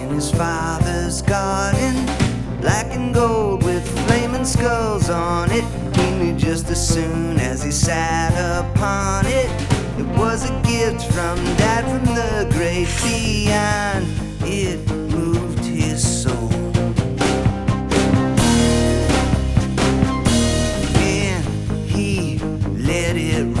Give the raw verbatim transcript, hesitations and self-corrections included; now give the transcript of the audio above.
in his father's garden, black and gold with flaming skulls on it. He knew just as soon as he sat upon it, it was a gift from Dad from the great beyond. It moved his soul, and he let it